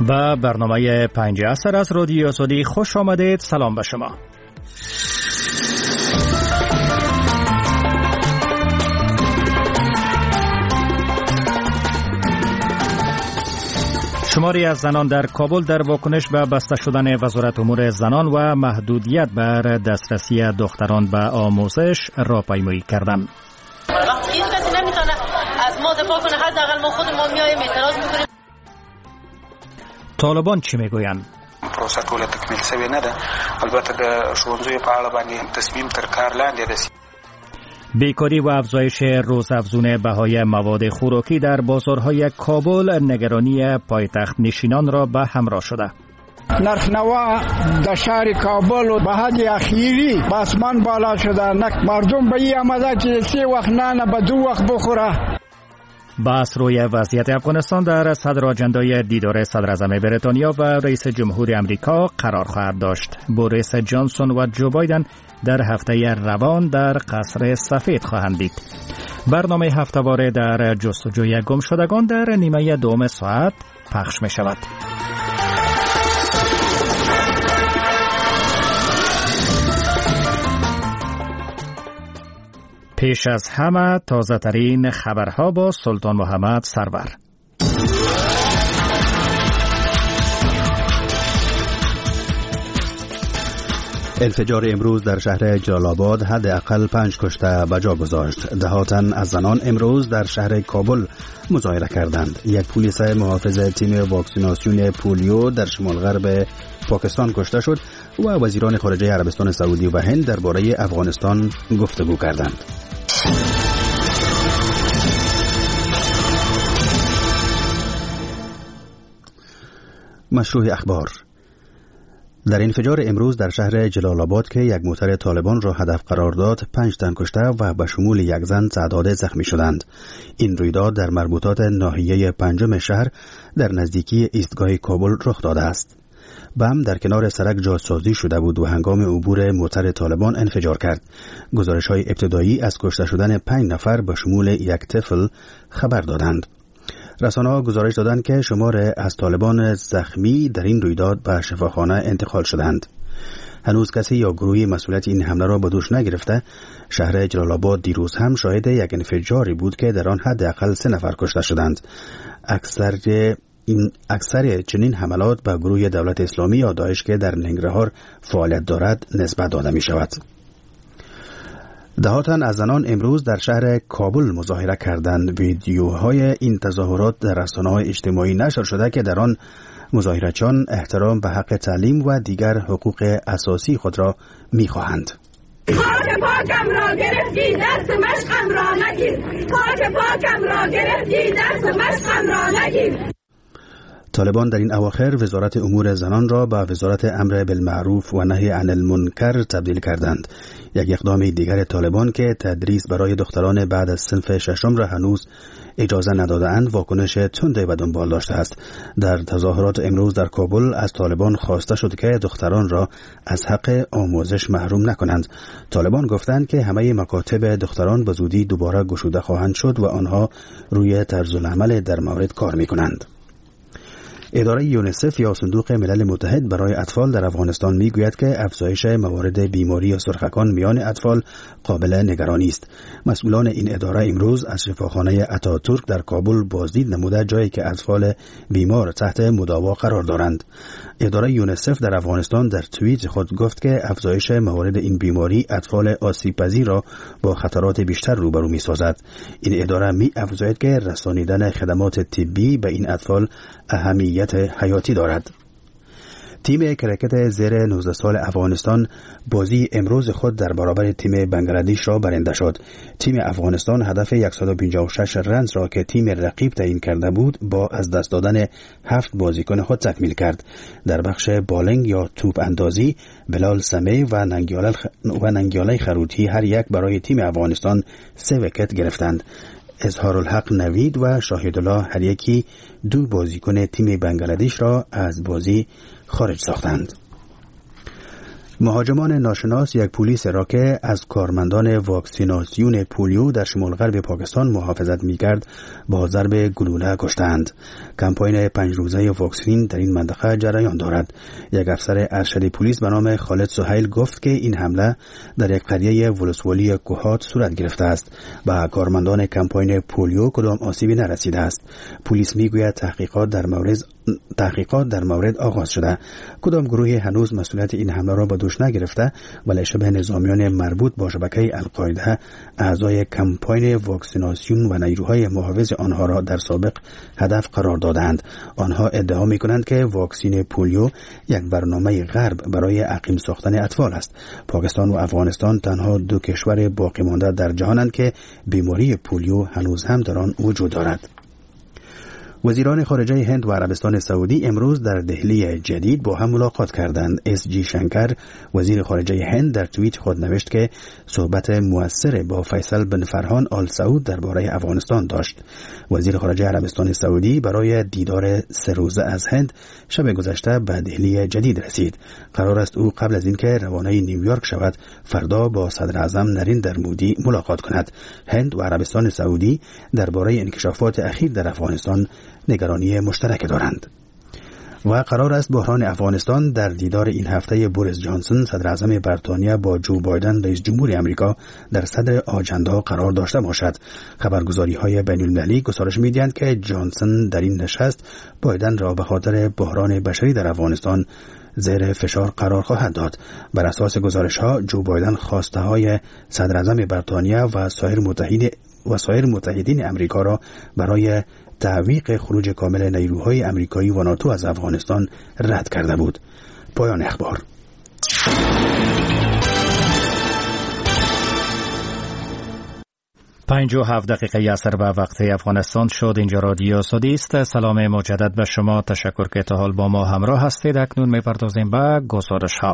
و برنامه 5 عصر از رادیو آزادی خوش آمدید. سلام به شما. شماری از زنان در کابل در واکنش به بسته شدن وزارت امور زنان و محدودیت بر دسترسی دختران به آموزش راهپیمایی کردند. وقتی هیچ کسی نمیتونه از ما دفاع کنه، حداقل ما خودمون میایم اعتراض میکنیم. طالبان چی میگویند؟ پروسه ټوله تکمیل شوې نه ده. البته د ښوونځیو په اړه باندې تصمیم تر کار لاندې ده. بیکاری و افزایش روزافزون بهای مواد خوراکی در بازارهای کابل نگرانی پایتخت نشینان را به همراه شده. نرخ نوا در شهر کابل و به حد اخیری به آسمان بالا شده. مردم به این آمده که 3 وقت نان به 2 وقت بخوره. بحث روی وضعیت افغانستان در صدر آجندای دیدار صدر اعظم بریتانیا و رئیس جمهور امریکا قرار خواهد داشت. بوریس جانسون و جو بایدن در هفته روان در قصر سفید خواهند دید. برنامه هفته‌واره در جستجوی گمشدگان در نیمه دوم ساعت پخش می شود. پیش از همه تازه ترین خبرها با سلطان محمد سرور. انفجار امروز در شهر جلال آباد حداقل 5 کشته به جا گذاشت. دهاتاً از زنان امروز در شهر کابل مظاهره کردند. یک پلیس محافظ تیم واکسیناسیون پولیو در شمال غرب پاکستان کشته شد و وزیران خارجه عربستان سعودی و هند درباره افغانستان گفتگو کردند. مشروع اخبار. در انفجار امروز در شهر جلال آباد که یک موتر طالبان را هدف قرار داد 5 تن کشته و به شمول 1 زن تعداد زخمی شدند. این رویداد در مربوطات ناحیه 5 شهر در نزدیکی ایستگاه کابل رخ داده است. بم در کنار سرک جاسازی شده بود و هنگام عبور موتر طالبان انفجار کرد. گزارش‌های ابتدایی از کشته شدن 5 نفر به شمول 1 طفل خبر دادند. رسانه‌ها گزارش دادند که شمار از طالبان زخمی در این رویداد به شفاخانه انتقال شدند. هنوز کسی یا گروهی مسئولیت این حمله را به دوش نگرفته. شهر جلال آباد دیروز هم شاهد یک انفجاری بود که در آن حداقل 3 نفر کشته شدند. اکثر چنین حملات به گروه دولت اسلامی یا داعش که در ننگرهار فعالیت دارد نسبت داده می شود. دهاتاً از زنان امروز در شهر کابل مظاهره کردند. ویدیوهای این تظاهرات در رسانه‌های اجتماعی نشر شده که در آن مظاهرچیان احترام به حق تعلیم و دیگر حقوق اساسی خود را می‌خواهند. خاک پاکم را گرفتی دست مشقم را نگیر. خاک پاکم را گرفتی دست مشقم را نگیر. طالبان در این اواخر وزارت امور زنان را به وزارت امر بالمعروف و نهی عن المنکر تبدیل کردند. یک اقدام دیگر طالبان که تدریس برای دختران بعد از صنف 6 را هنوز اجازه نداده‌اند واکنش تندی به دنبال داشته است. در تظاهرات امروز در کابل از طالبان خواسته شد که دختران را از حق آموزش محروم نکنند. طالبان گفتند که همه مکاتب دختران به زودی دوباره گشوده خواهند شد و آنها روی طرز العمل در مورد کار می‌کنند. اداره یونیسف یا صندوق ملل متحد برای اطفال در افغانستان میگوید که افزایش موارد بیماری سرخکان میان اطفال قابل نگرانی است. مسئولان این اداره امروز از شفاخانه اتاتورک در کابل بازدید نموده جایی که اطفال بیمار تحت مداوا قرار دارند. اداره یونیسف در افغانستان در توییت خود گفت که افزایش موارد این بیماری اطفال آسیب‌پذیر را با خطرات بیشتر روبرو می‌سازد. این اداره می‌افزاید که رسانیدن خدمات طبی به این اطفال اهمیت حیاتی دارد. تیم کرکت زیر 19 سال افغانستان بازی امروز خود در برابر تیم بنگلادش را برنده شد. تیم افغانستان هدف 156 رنز را که تیم رقیب تعیین کرده بود با از دست دادن 7 بازیکن خود تکمیل کرد. در بخش بالینگ یا توپ اندازی بلال سمی و ننگیاله خروتی هر یک برای تیم افغانستان 3 ویکت گرفتند. اظهارالحق نوید و شاهدالله هر یکی 2 بازیکن تیم بنگلادش را از بازی خارج ساختند. مهاجمان ناشناس یک پلیس را که از کارمندان واکسیناسیون پولیو در شمال غرب پاکستان محافظت می‌کرد با ضرب گلوله کشتند. کمپاین 5 روزه واکسین در این منطقه جریان دارد. یک افسر ارشد پلیس به نام خالد سهیل گفت که این حمله در یک قریه ولسوالی کوهات صورت گرفته است. به کارمندان کمپاین پولیو کدام آسیبی نرسیده است. پلیس میگوید تحقیقات در مورد آغاز شده. کدام گروهی هنوز مسئولیت این حمله را به دوش نگرفته ولی شبه نظامیان مربوط با شبکه القاعده اعضای کمپاین واکسیناسیون و نیروهای محافظ آنها را در سابق هدف قرار دادند. آنها ادعا می‌کنند که واکسین پولیو یک برنامه غرب برای عقیم ساختن اطفال است. پاکستان و افغانستان تنها 2 کشور باقی مانده در جهانند که بیماری پولیو هنوز هم در آن وجود دارد. وزیران خارجه هند و عربستان سعودی امروز در دهلی جدید با هم ملاقات کردند. اس جی شنکر وزیر خارجه هند در توییت خود نوشت که صحبت مؤثر با فیصل بن فرحان آل سعود درباره افغانستان داشت. وزیر خارجه عربستان سعودی برای دیدار 3 روزه از هند شب گذشته به دهلی جدید رسید. قرار است او قبل از اینکه روانه نیویورک شود فردا با صدر اعظم نریندر مودی ملاقات کند. هند و عربستان سعودی درباره انکشافات اخیر در افغانستان نگرانی مشترک دارند. و قرار است بحران افغانستان در دیدار این هفته بوریس جانسون صدر اعظم بریتانیا با جو بایدن رئیس جمهور آمریکا در صدر آجندا قرار داشته باشد. خبرگزاری‌های بین‌المللی گزارش می‌دهند که جانسون در این نشست بایدن را به خاطر بحران بشری در افغانستان زیر فشار قرار خواهد داد. بر اساس گزارش‌ها جو بایدن خواسته‌های صدر اعظم بریتانیا و سایر متحدین آمریکا را برای تعویق خروج کامل نیروهای آمریکایی و ناتو از افغانستان رد کرده بود. پایان اخبار. پنج و 7 دقیقه عصر به وقت افغانستان شد. اینجا رادیو سعودی است. سلام مجدد به شما. تشکر که تا حال با ما همراه هستید. اکنون می‌پردازیم به گزارش‌ها.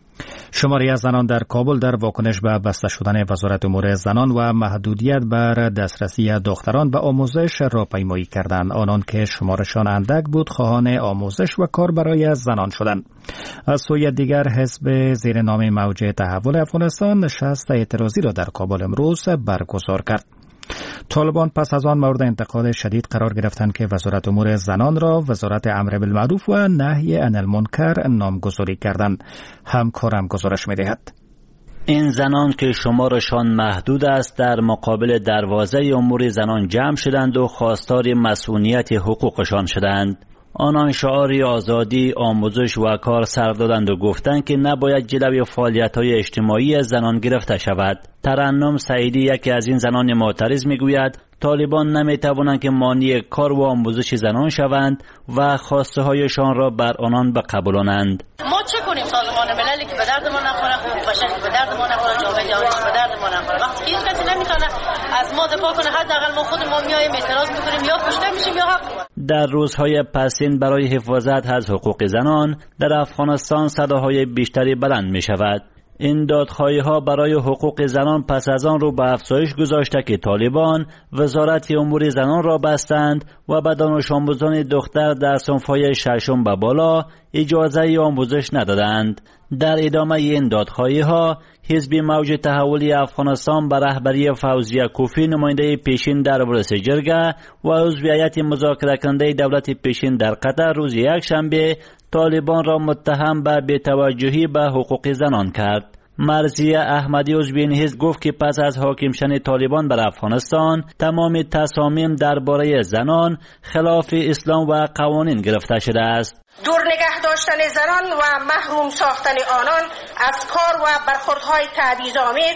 شماری از زنان در کابل در واکنش به بسته شدن وزارت امور زنان و محدودیت بر دسترسی دختران به آموزش راهپیمایی کردند. آنان که شمارشان اندک بود خواهان آموزش و کار برای زنان شدند. از سوی دیگر حزب زیر نام موج تحول افغانستان نشست اعتراضی را در کابل امروز برگزار کرد. طالبان پس از آن مورد انتقاد شدید قرار گرفتند که وزارت امور زنان را وزارت امر بالمعروف و نهی عن المنکر نامگذاری کردند. همکارم گزارش می‌دهد. این زنان که شمارشان محدود است در مقابل دروازه امور زنان جمع شدند و خواستار مسئولیت حقوقشان شدند. آنان شعار آزادی، آموزش و کار سر دادند و گفتند که نباید جلوی فعالیت‌های اجتماعی زنان گرفته شود. ترنم سعیدی یکی از این زنان معترض میگوید طالبان نمیتوانند که مانع کار و آموزش زنان شوند و خواسته هایشان را بر آنان بقبولانند. ما چه کنیم؟ سازمان مللی که به درد ما نخوره، حقوق بشر که به درد ما نخوره، جامعه جهانی که به درد ما نخوره. وقتی که هیچ کسی نمیتونه از ما دفاع کنه، حداقل ما خودمون میایم اعتراض میکنیم، یا کشته میشیم یا حق. در روزهای پسین برای حفاظت از حقوق زنان در افغانستان صداهای بیشتری بلند می شود. این دادخواهی‌ها برای حقوق زنان پس از آن رو به افزایش گذاشته که طالبان وزارت امور زنان را بستند و به دانش آموزان دختر در صنف‌های ششم به بالا اجازه آموزش ندادند. در ادامه این دادخواهی‌ها حزب موج تحول افغانستان به رهبری فوزیه کوفی نماینده پیشین در ورس جرگه و عضو هیئت مذاکره کننده دولت پیشین در قطر روز یکشنبه طالبان را متهم به بی‌توجهی به حقوق زنان کرد. مرضیه احمدی عضو این حزب گفت که پس از حاکم شدن طالبان بر افغانستان تمام تصامیم درباره زنان خلاف اسلام و قوانین گرفته شده است. دور نگه داشتن زنان و محروم ساختن آنان از کار و برخوردهای تبعیض‌آمیز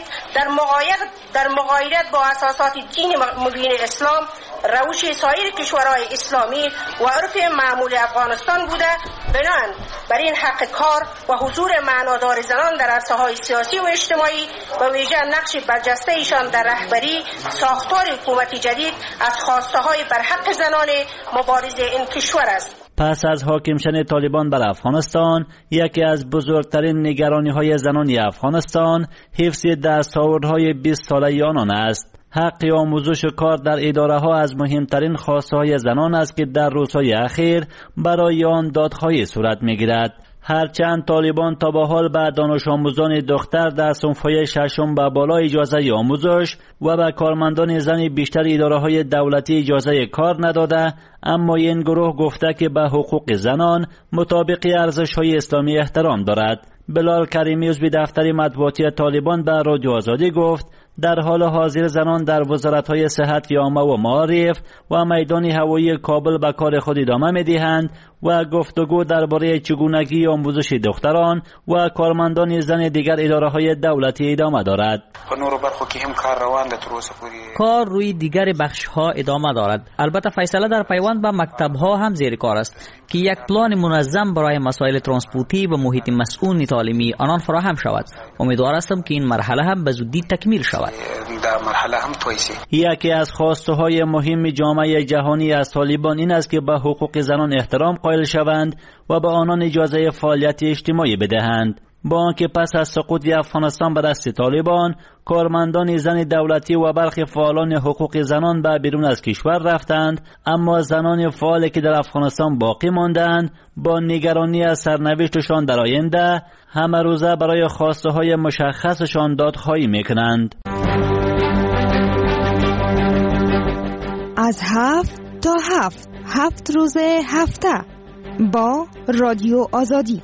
در مغایرت با اساسات دین مبین اسلام، روش سایر کشورهای اسلامی و عرف معمول افغانستان بوده، بناهن بر این حق کار و حضور معنادار زنان در عرصه‌های سیاسی و اجتماعی و ویژه نقش برجسته ایشان در رهبری ساختار حکومت جدید از خواسته‌های برحق زنان مبارز این کشور است. پس از حاکم شدن طالبان بر افغانستان، یکی از بزرگترین نگرانی‌های زنان افغانستان حفظ دستاوردهای 20 ساله آنان است. حق آموزش و کار در اداره ها از مهمترین خواسته های زنان است که در روزهای اخیر برای آن دادخواهی صورت می‌گیرد. هرچند طالبان تا به حال به دانش آموزان دختر در صنف‌های ششم به بالا اجازه آموزش و به کارمندان زن بیشتر اداره‌های دولتی اجازه کار نداده، اما این گروه گفته که به حقوق زنان مطابق ارزش‌های اسلامی احترام دارد. بلال کریمی عضو دفتر مطبوعاتی طالبان به رادیو آزادی گفت در حال حاضر زنان در وزارت‌های صحت عامه و معارف و میدان هوایی کابل به کار خود ادامه می‌دهند و گفتگو درباره چگونگی آموزش دختران و کارمندان زن دیگر اداره‌های دولتی ادامه دارد. کار روی دیگر بخش‌ها ادامه دارد. البته فیصله در پیوند به مکتب‌ها هم زیر کار است که یک پلان منظم برای مسائل ترانسپورتی و محیط مسکونی تعلیمی آنان فراهم شود. امیدوار هستم که این مرحله هم به زودی تکمیل شود. یکی از خواسته‌های مهم جامعه جهانی از طالبان این است که به حقوق زنان احترام قائل شوند و به آنان اجازه فعالیت اجتماعی بدهند. با آنکه پس از سقوط افغانستان به دست طالبان، کارمندان زن دولتی و برخی فعالان حقوق زنان به بیرون از کشور رفتند، اما زنان فعالی که در افغانستان باقی ماندند با نگرانی از سرنوشتشان در آینده همه روزه برای خواسته های مشخصشان دادخواهی میکنند. از 7 تا 7 روز هفته با رادیو آزادی.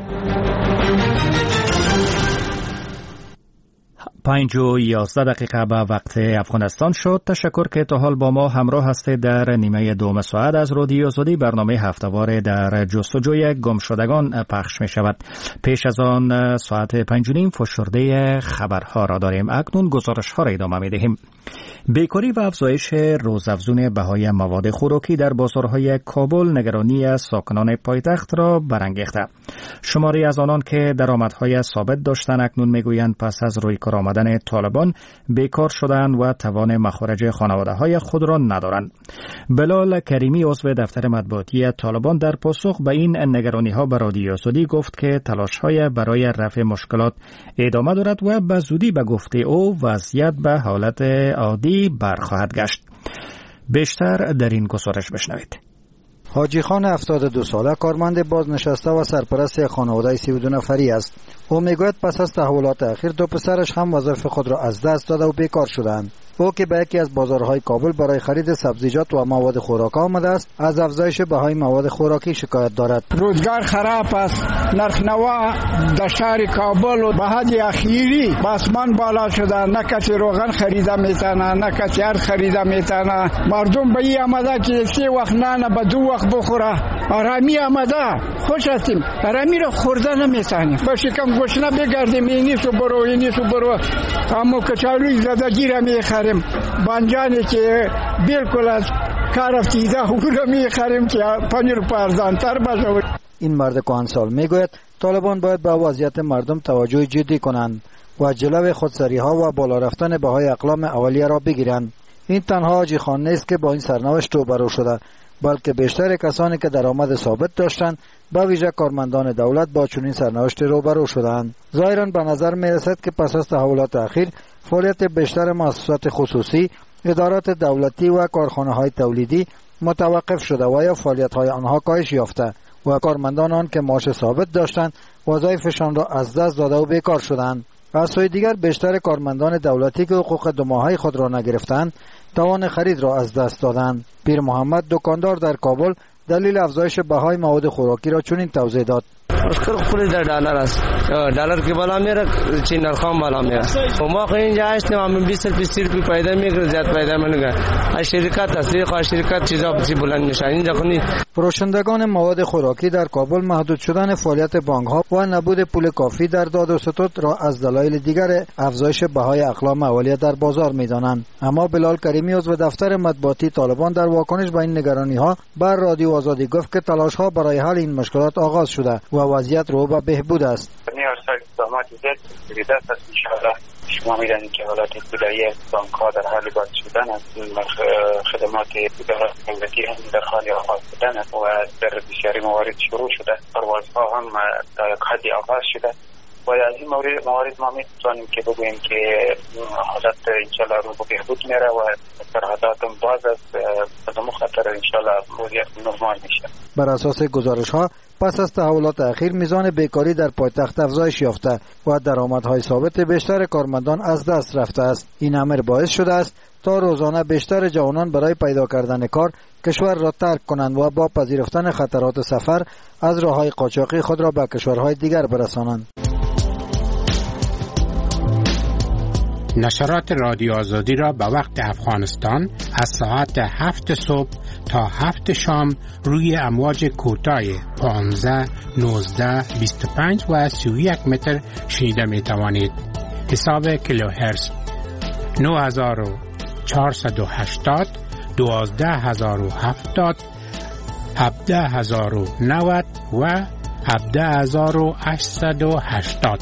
5:11 به وقت افغانستان شد. تشکر که تا حال با ما همراه هستید. در نیمه دوم ساعت از رادیو آزادی برنامه هفته‌وار در جستجوی گمشدگان پخش می شود. پیش از آن ساعت 5:30 فشرده خبرها را داریم. اکنون گزارش ها را ادامه می دهیم. بیکاری و افزایش روزافزون بهای مواد خوراکی در بازارهای کابل نگرانی از ساکنان پایتخت را برانگیخته. شماری از آنان که درآمدهای ثابت داشتند اکنون میگویند پس از روی کار آمدن طالبان بیکار شدند و توان مخارج خانواده‌های خود را ندارند. بلال کریمی عضو دفتر مطبوعاتی طالبان در پاسخ به این نگرانی‌ها به رادیو آزادی گفت که تلاش‌های برای رفع مشکلات ادامه دارد و به زودی به گفته او وضعیت به حالت عادی برخواهد گشت. بیشتر در این گزارش بشنوید. حاجی خان 72 ساله کارمند بازنشسته و سرپرست خانواده 32 نفری است. او میگوید پس از تحولات اخیر دو پسرش هم وظایف خود را از دست داده و بیکار شدند. او که به یکی از بازارهای کابل برای خرید سبزیجات و مواد خوراک آمده است، از افزایش بهای مواد خوراکی شکایت دارد. روزگار خراب است. نرخ نوا در شهر کابل و به حد اخیری آسمان بالا شده. نه کسی روغن خریده میتونه، نه کسی ارز خریده میتونه. مردم به این آمده که 3 وقت نان به 2 وقت بخوره. آرامی آمده. خوش هستیم. آرامی را خورده نمیتونیم. با شکم گشنه بگردیم اینی سو برو. اما کچالوی زدگی را میخریم. بانجانی که بالکل از کار افتیده او را میخریم که 5 روپیه ارزانتر باشه. این مرد کهنسال میگوید طالبان باید به وضعیت مردم توجه جدی کنند و جلوی خودسری‌ها و بالا رفتن بهای اقلام اولیه را بگیرند. این تنها حاجی خان نیست که با این سرنوشت روبرو شده، بلکه بیشتر کسانی که درآمد ثابت داشتند به ویژه کارمندان دولت با چنین سرنوشت روبرو شدند. ظاهرا به نظر میرسد که پس از تحولات اخیر فعالیت بیشتر مؤسسات خصوصی، ادارات دولتی و کارخانه‌های تولیدی متوقف شده و یا فعالیت‌های آنها کاهش یافته و کارمندان آن که معاش ثابت داشتند وظایفشان را از دست داده و بیکار شدند. از سوی دیگر بیشتر کارمندان دولتی که حقوق 2 ماهه خود را نگرفتند توان خرید را از دست دادند. پیر محمد دکاندار در کابل دلیل افزایش بهای مواد خوراکی را چنین توضیح داد. مشکل خود در دلار است. دلار که بالا میره چین نرخام بالا میره. و ما خو اینجا هستیم همین 20 روپیه پیدا میگیره، زیاد پیدا نمیگیره. از شرکت تسویق شرکت چیزا بسی بلند میشه. اینجا خونی فروشندگان مواد خوراکی در کابل محدود شدن فعالیت بانک ها و نبود پول کافی در داد و ستد را از دلایل دیگر افزایش بهای اقلام اولیه در بازار میدانند. اما بلال کریمی عضو دفتر مطبوعاتی طالبان در واکنش به این نگرانی ها بر رادیو آزادی گفت که تلاش ها برای حل این مشکلات آغاز شده و وضعیت رو به بهبود است. شما می‌دانید که حالات ابتدایی بانک‌ها در حال باز شدن است. خدمات دولتی هم در حال آغاز شدن است و در بسیاری موارد شروع شده. پروازها هم تا یک حدی آغاز شده و از این موارد ما می‌توانیم که بگوییم که حالت انشاءالله رو به بهبود میره و سرحدات هم باز است. بدون خطر انشالله وضعیت نرمال میشه. بر اساس گزارش ها پس از تحولات اخیر میزان بیکاری در پایتخت افزایش یافته و درآمدهای ثابت بیشتر کارمندان از دست رفته است. این امر باعث شده است تا روزانه بیشتر جوانان برای پیدا کردن کار کشور را ترک کنند و با پذیرفتن خطرات سفر از راههای قاچاقی خود را به کشورهای دیگر برسانند. نشرات رادیو آزادی را به وقت افغانستان از ساعت 7 صبح تا 7 شام روی امواج کوتاه 15, 19, 25 و 31 متر شنیده می توانید. حساب کیلوهرتز 9480, 12070, 17090 و 17880.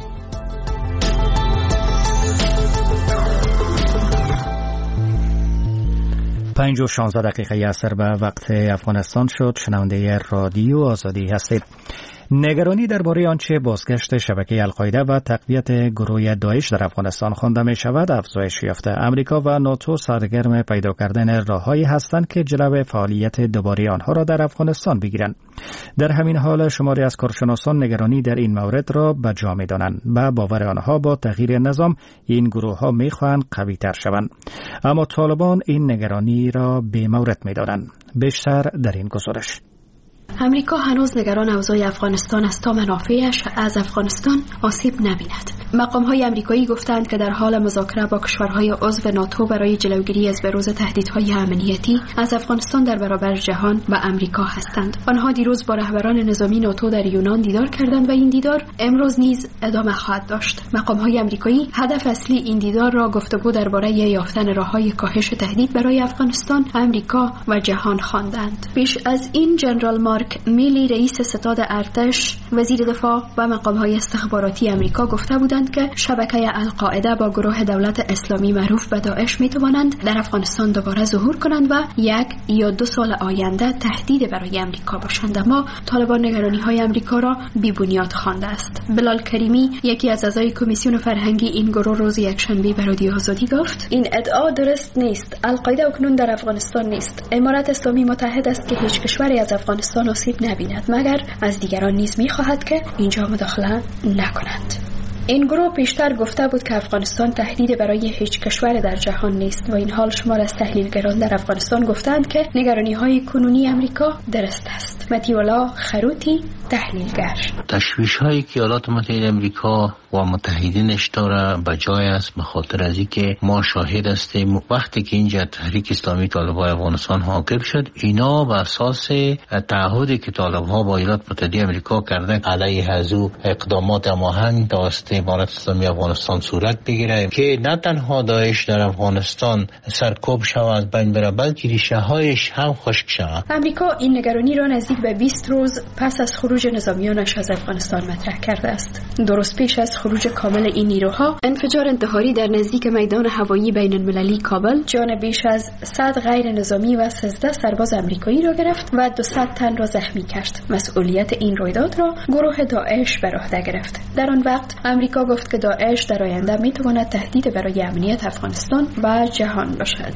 5:16 عصر به وقت افغانستان شد. شنونده رادیو آزادی هستید. نگرانی درباره آنچه بازگشت شبکه القاعده و تقویت گروه داعش در افغانستان خوانده می شود افزایش یافته. امریکا و ناتو سرگرم پیدا کردن راههایی هستند که جلو فعالیت دوباره آنها را در افغانستان بگیرند. در همین حال شماری از کارشناسان نگرانی در این مورد را به جا می دانند. به باور آنها با تغییر نظام این گروه ها می خواهند قوی تر شوند. اما طالبان این نگرانی را بی مورد می دانند. بیشتر در این گزارش. امریکا هنوز نگران اوضاع افغانستان است تا منافعش از افغانستان آسیب نبیند. مقام‌های آمریکایی گفتند که در حال مذاکره با کشورهای عضو ناتو برای جلوگیری از بروز تهدیدهای امنیتی از افغانستان در برابر جهان و امریکا هستند. آنها دیروز با رهبران نظامی ناتو در یونان دیدار کردند و این دیدار امروز نیز ادامه خواهد داشت. مقام‌های آمریکایی هدف اصلی این دیدار را گفتگو درباره یافتن راه‌های کاهش تهدید برای افغانستان، امریکا و جهان خواندند. پیش از این جنرال مارک میلی رئیس ستاد ارتش، وزیر دفاع و مقام‌های استخباراتی آمریکا گفته بودند که شبکه القاعده با گروه دولت اسلامی معروف به داعش می‌توانند در افغانستان دوباره ظهور کنند و 1 یا 2 سال آینده تهدید برای آمریکا باشند. اما طالبان نگرانی‌های آمریکا را بی‌بنیاد خوانده است. بلال کریمی، یکی از اعضای کمیسیون فرهنگی این گروه، روز یکشنبه به رادیو آزادی گفت: این ادعا درست نیست. القاعده اکنون در افغانستان نیست. امارات اسلامی متحد است که هیچ کشوری از افغانستان آسیب نبیند، مگر از دیگران نیز می‌خواهد که اینجا مداخله نکنند. این گروه پیشتر گفته بود که افغانستان تهدید برای هیچ کشور در جهان نیست و این حال شمار از تحلیلگران در افغانستان گفتند که نگرانی‌های کنونی آمریکا درست است. متیولا خروتی، تحلیلگر: تشویش‌هایی که ایالات متحده آمریکا و متحدینش داره بجای است، به خاطر از اینکه ما شاهد هستیم وقتی که اینجا تحریک اسلامی طالبان افغانستان حاکم شد، اینا بر اساس تعهدی که طالب‌ها با ایالات متحده آمریکا کردن علیه از او اقدامات هماهنگ توسط امارات اسلامی افغانستان صورت بگیره که نه تنها داعش در افغانستان سرکوب شود بین بره، بلکه ریشه‌هایش هم خشک شود. آمریکا این نگرانی را نزدیک به 20 روز پس از خروج نظامیانش از افغانستان مطرح کرده است. درست پیش از خروج کامل این نیروها، انفجار انتحاری در نزدیک میدان هوایی بین المللی کابل جان بیش از 100 غیر نظامی و 13 سرباز آمریکایی را گرفت و 200 تن را زخمی کرد. مسئولیت این رویداد را گروه داعش بر عهده گرفت. در آن وقت آمریکا گفت که داعش در آینده میتواند تهدید برای امنیت افغانستان و جهان باشد.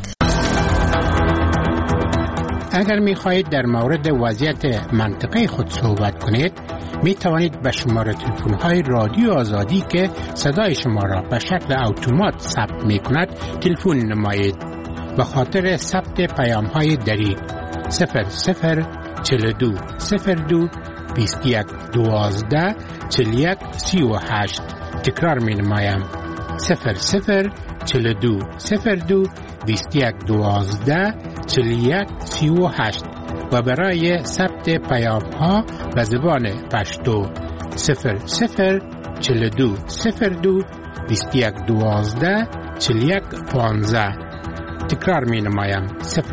اگر می‌خواهید در مورد وضعیت منطقه خود صحبت کنید، می توانید به شماره تلفن‌های رادیو آزادی که صدای شما را به شکل اتومات ثبت می‌کند تلفن نمایید. به خاطر ثبت پیام‌های دری 0042 02 21 12 41 38. تکرار می‌نمایم: 0042 02 21 12 41 38 و برای ثبت پیام‌ها به زبان پشتو 0042 02 21 12 41 15. تکرار می‌نمایم: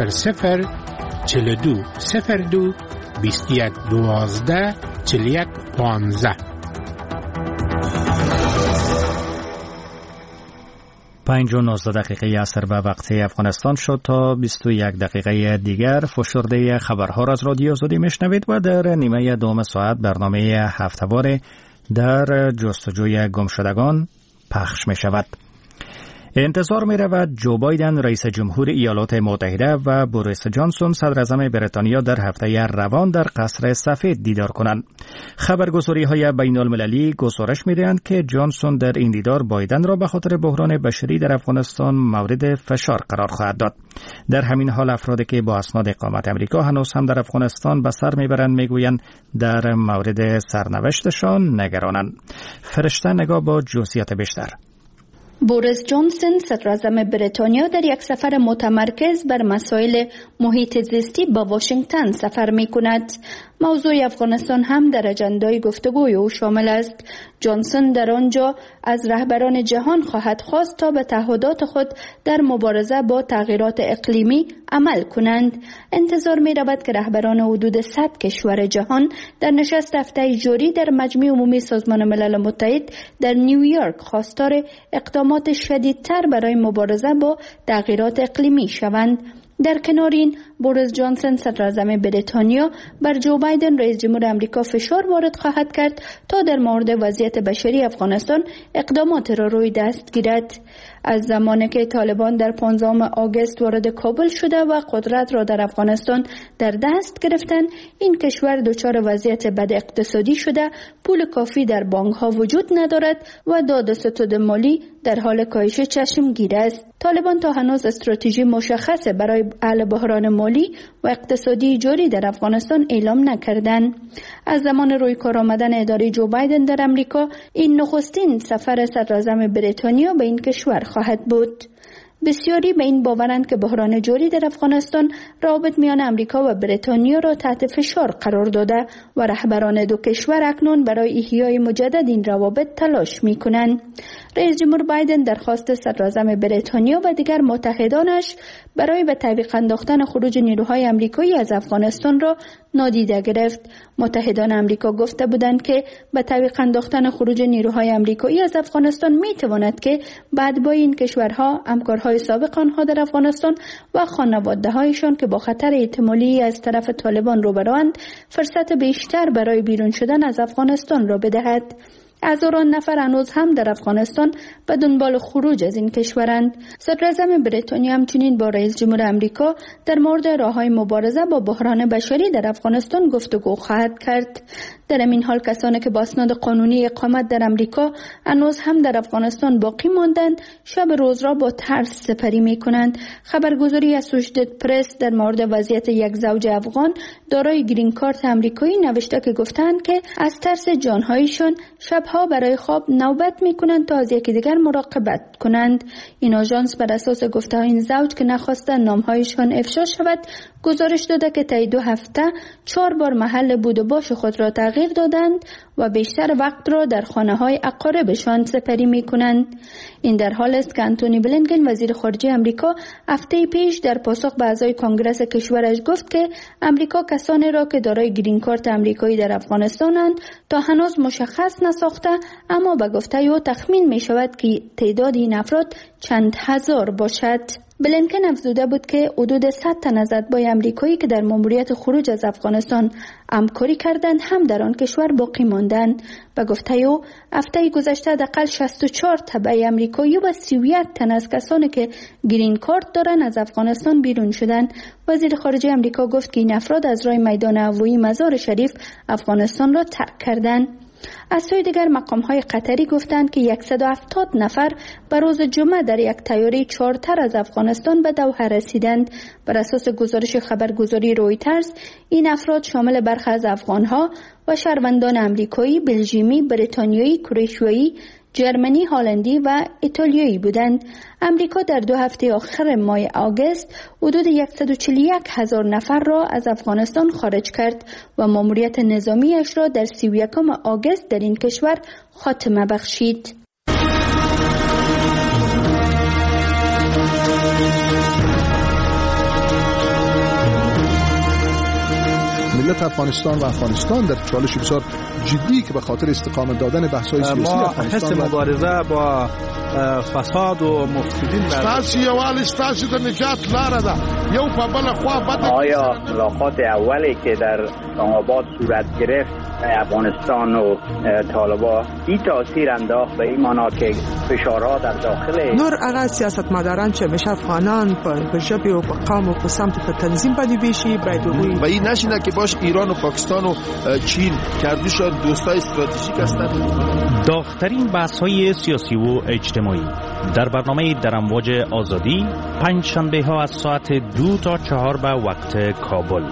0042 02 21 12 41 15. 5:19 عصر به وقت افغانستان شد. تا 21 دقیقه دیگر فشرده خبرها را از رادیو آزادی میشنوید و در نیمه دوم ساعت برنامه هفته‌وار در جستجوی گمشدگان پخش می شود. انتظار می رود جو بایدن رئیس جمهور ایالات متحده و بوریس جانسون صدر اعظم بریتانیا در هفته روان در قصر سفید دیدار کنند. خبرگزاری های بین المللی گزارش می دهند که جانسون در این دیدار بایدن را به خاطر بحران بشری در افغانستان مورد فشار قرار خواهد داد. در همین حال افرادی که با اسناد اقامت امریکا هنوز هم در افغانستان به سر میبرند میگویند در مورد سرنوشتشان نگرانند. فرشته نگاه با جزئیات بیشتر. بوریس جانسون صدر اعظم بریتانیا در یک سفر متمرکز بر مسائل محیط زیستی به واشنگتن سفر می کند. موضوع افغانستان هم در اجندای گفتگوی او شامل است. جانسون در آنجا از رهبران جهان خواهد خواست تا به تعهدات خود در مبارزه با تغییرات اقلیمی عمل کنند. انتظار می رود که رهبران حدود 100 کشور جهان در نشست هفته جاری در مجمع عمومی سازمان ملل متحد در نیویورک خواستار اقدامات شدیدتر برای مبارزه با تغییرات اقلیمی شوند. در کنار این، بوریس جانسون صدر اعظم بریتانیا بر جو بایدن رئیس جمهور آمریکا فشار وارد خواهد کرد تا در مورد وضعیت بشری افغانستان اقدامات را روی دست گیرد. از زمانی که طالبان در 15 آگوست وارد کابل شده و قدرت را در افغانستان در دست گرفتند، این کشور دچار وضعیت بد اقتصادی شده، پول کافی در بانک ها وجود ندارد و داد و ستد مالی در حال کاهش چشمگیر است. طالبان تا هنوز استراتژی مشخص برای حل بحران مالی و اقتصادی جاری در افغانستان اعلام نکردند. از زمان روی کار آمدن اداره جو بایدن در امریکا، این نخستین سفر صدر اعظم بریتانیا به این کشور خواهد بود. بسیاری به این باورند که بحران جاری در افغانستان روابط میان امریکا و بریتانیا را تحت فشار قرار داده و رهبران دو کشور اکنون برای احیای مجدد این روابط تلاش میکنند. رئیس جمهور بایدن درخواست صدر اعظم بریتانیا و دیگر متحدانش برای به تعویق انداختن خروج نیروهای امریکایی از افغانستان را نادیده گرفت. متحدان امریکا گفته بودند که به تعویق انداختن خروج نیروهای امریکایی از افغانستان میتواند که بعد با این کشورها همکارهای سابق آنها در افغانستان و خانواده‌هایشان که با خطر احتمالی از طرف طالبان روبروند فرصت بیشتر برای بیرون شدن از افغانستان را بدهد. هزاران نفر هنوز هم در افغانستان به دنبال خروج از این کشورند. صدر اعظم بریتانیا همچنین با رئیس جمهور آمریکا در مورد راههای مبارزه با بحران بشری در افغانستان گفتگو خواهد کرد. در این حال کسانی که با اسناد قانونی اقامت در امریکا هنوز هم در افغانستان باقی ماندند، شب روز را با ترس سپری می کنند. خبرگزاری اسوشییتد پرس در مورد وضعیت یک زوج افغان دارای گرین کارت امریکایی نوشته که گفتند که از ترس جانهایشان شبها برای خواب نوبت می کنند تا از یکی دیگر مراقبت کنند. این آژانس بر اساس گفته های این زوج که نخواستند نامهایشان افشا شود گزارش داده که طی 2 هفته 4 بار محل بود و باش خود را تغییر دادند و بیشتر وقت را در خانه های اقاربشان سپری می کنند. این در حال است که انتونی بلینکن وزیر خارجه امریکا هفته پیش در پاسخ به اعضای کنگره کشورش گفت که امریکا کسانی را که دارای گرین کارت امریکایی در افغانستانند تا هنوز مشخص نساخته، اما به گفته او تخمین می شود که تعداد این افراد چند هزار باشد. بلینکن افزوده بود که حدود 100 تن از اتباع امریکایی که در ماموریت خروج از افغانستان همکاری کردند هم در آن کشور باقی ماندند. به گفته او هفته گذشته حداقل 64 تبع امریکایی و 31 تن از کسانی که گرین کارت دارند از افغانستان بیرون شدند. وزیر خارجه امریکا گفت که این افراد از راه میدان هوایی مزار شریف افغانستان را ترک کردند. از سوی دیگر مقام‌های قطری گفتند که 170 نفر به روز جمعه در یک طیاره چارتر از افغانستان به دوحه رسیدند. بر اساس گزارش خبرگزاری رویترز این افراد شامل برخی از افغان‌ها و شهروندان امریکایی، بلژیمی، بریتانیایی، کرواتیایی، جرمنی، هلندی و ایتالیایی بودند. امریکا در 2 هفته آخر ماه آگوست حدود 141,000 نفر را از افغانستان خارج کرد و ماموریت نظامیش را در 31 آگوست در این کشور خاتمه بخشید. ملت افغانستان و افغانستان در چالش بسیار جدی که به خاطر استقامت دادن بحث‌های سیاسی افغانستان ما مبارزه با فساد و مفسدین ستاسو یوالي ستاسو د نجات لاره ده یو په بل خوا بد. آیا ملاقات اولی که در آباد صورت گرفت افغانستان و طالبان این تاثیر انداخت به این معنا که فشارها در داخل نور هغه سیاستمداران چې همیشه افغانان په ژبه او په قوم او په سمت په تنظیم باندې بشي باید و این نشینه که باش ایران و پاکستان و چین کردوش دوستای استراتژیک هستند. داغ‌ترین بحث‌های سیاسی و اجتماعی در برنامه در امواج آزادی پنج شنبه ها از ساعت 2 تا 4 به وقت کابل.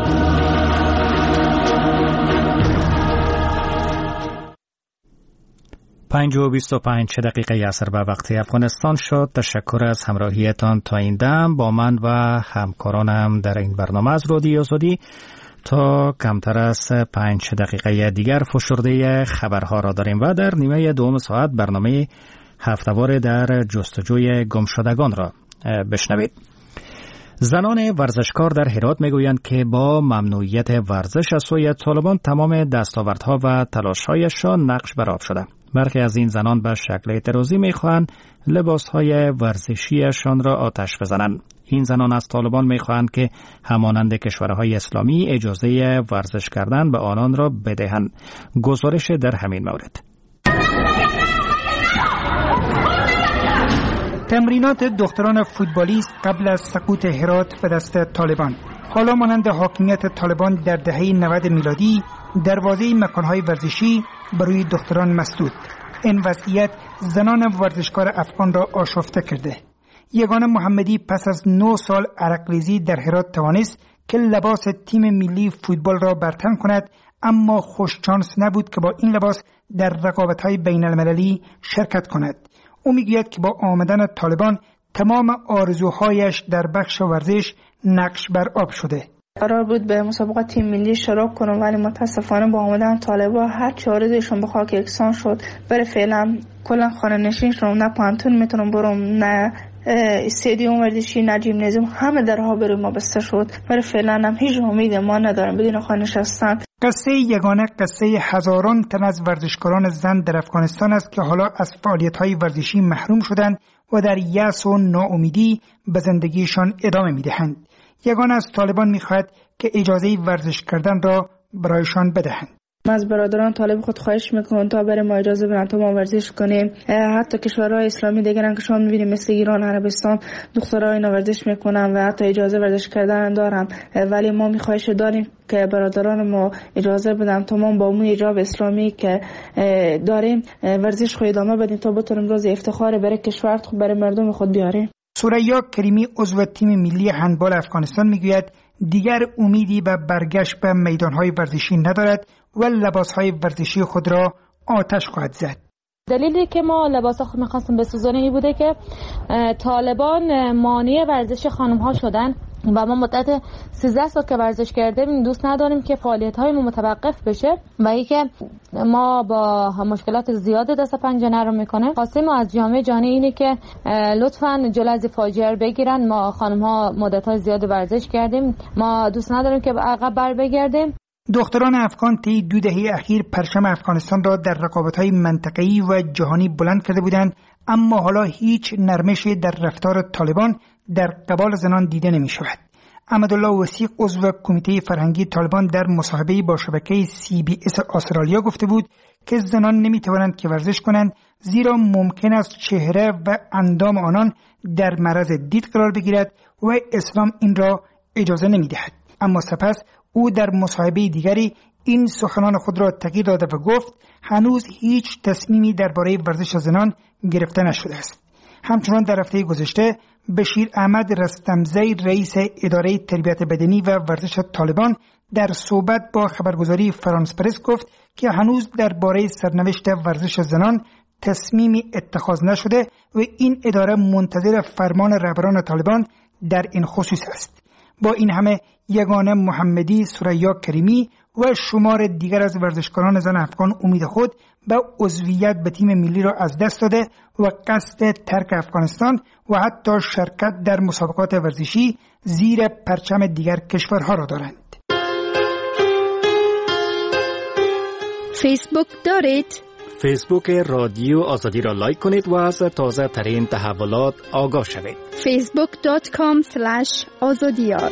5:25 دقیقه عصر به وقت افغانستان شد. تشکر از همراهیتان تا این دم. با من و همکارانم در این برنامه از رادیو آزادی تا کمتر از 5 دقیقه دیگر فشرده خبرها را داریم و در نیمه دوم ساعت برنامه هفته‌وار در جستجوی گمشدگان را بشنوید. زنان ورزشکار در هرات میگویند که با ممنوعیت ورزش از سوی طالبان تمام دستاوردها و تلاش‌هایشان نقش بر آب شده. برخی از این زنان به شکل اعتراضی میخواهند لباسهای ورزشیشان را آتش بزنند. این زنان از طالبان میخواهند که همانند کشورهای اسلامی اجازه ورزش کردن به آنان را بدهند. گزارش در همین مورد. تمرینات دختران فوتبالیست قبل از سقوط هرات به دست طالبان. حالا مانند حاکمیت طالبان در دهه 90 میلادی دروازه مکانهای ورزشی برای دختران مسدود. این وضعیت زنان ورزشکار افغان را آشفته کرده. یگانه محمدی پس از 9 سال عرقریزی در هرات توانست که لباس تیم ملی فوتبال را برتن کند، اما خوششانس نبود که با این لباس در رقابت‌های بین‌المللی شرکت کند. او میگوید که با آمدن طالبان تمام آرزوهایش در بخش ورزش نقش بر آب شده. قرار بود به مسابقات تیم ملی شرکت کنم ولی متاسفانه با آمدن طالبان هر چه آرزوشون به خاک یکسان شد. برای فعلا کلا خانه نشین شدم، نه پانتون میتونم برم، نه استادیوم ورزشی، نه جیمنازیوم، همه درها برای ما بسته شد. برای فعلا هم هیچ امید ما ندارم بدون خانه نشستن. قصه یگانه قصه هزاران تن از ورزشکاران زن در افغانستان است که حالا از فعالیت‌های ورزشی محروم شدند و در یأس و ناامیدی به زندگیشان ادامه می‌دهند. یگانه از طالبان می‌خواهد که اجازه ورزش کردن را برایشان بدهند. از برادران طالب خود خواهش میکنم تا برای ما اجازه بدن تا ما ورزش کنیم. حتی کشورهای اسلامی دیگران که شما میبینیم مثل ایران، عربستان، دخترها اینا ورزش میکنن و حتی اجازه ورزش کردن دارن، ولی ما میخواهش داریم که برادران ما اجازه بدن تا ما با اون حجاب اسلامی که داریم ورزش خود ادامه بدیم تا بتونیم روز افتخار برای کشور خود، برای مردم خود بیاریم. ثریا کریمی عضو تیم ملی هندبال افغانستان میگوید دیگر امیدی به برگشت به میدانهای ورزشی ندارد و لباسهای ورزشی خود را آتش خواهد زد. دلیلی که ما لباس خود می‌خواستیم بسوزانیم این بوده که طالبان مانع ورزش خانم‌ها شدن و ما مدت 13 سال که ورزش کردیم دوست نداریم که فعالیت‌هایمون متوقف بشه و اینکه ما با مشکلات زیاد دست پنجه نرم میکنه. خواستیم از جامعه جهانی اینه که لطفاً جلوی از فاجعه رو بگیرن. ما خانم‌ها مدت‌های زیاد ورزش کردیم، ما دوست نداریم که عقب بر بگردیم. دختران افغان طی 2 دهه اخیر پرچم افغانستان را در رقابت‌های منطقه‌ای و جهانی بلند کرده بودند، اما حالا هیچ نرمشی در رفتار طالبان در قبال زنان دیده نمی‌شود. احمدالله وثیق عضو کمیته فرهنگی طالبان در مصاحبه‌ای با شبکه CBS استرالیا گفته بود که زنان نمی‌توانند که ورزش کنند زیرا ممکن است چهره و اندام آنان در معرض دید قرار بگیرد و اسلام این را اجازه نمی‌دهد. اما سپس او در مصاحبه دیگری این سخنان خود را تغییر داده و گفت هنوز هیچ تصمیمی درباره ورزش زنان گرفته نشده است. همچنان در هفته گذشته بشیر احمد رستمزی رئیس اداره تربیت بدنی و ورزش طالبان در صحبت با خبرگزاری فرانس پرس گفت که هنوز درباره سرنوشت ورزش زنان تصمیمی اتخاذ نشده و این اداره منتظر فرمان رهبران طالبان در این خصوص است. با این همه یگانه محمدی، ثریا کریمی و شمار دیگر از ورزشکاران زن افغان امید خود به عضویت به تیم ملی را از دست داده و قصد ترک افغانستان و حتی شرکت در مسابقات ورزشی زیر پرچم دیگر کشورها را دارند. فیسبوک دارید؟ فیسبوک رادیو آزادی را لایک کنید و از تازه ترین تحولات آگاه شوید. facebook.com/azadiyar.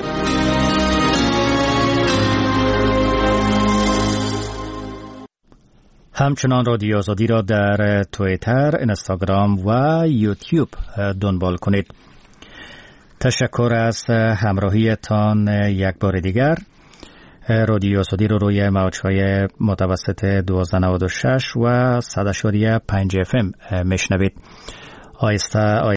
همچنان رادیو آزادی را در توییتر، اینستاگرام و یوتیوب دنبال کنید. تشکر از همراهیتان یک بار دیگر. رادیو آزادی رو روی موج‌های متوسط 1296 و 100.5 FM میشنوید. آیسته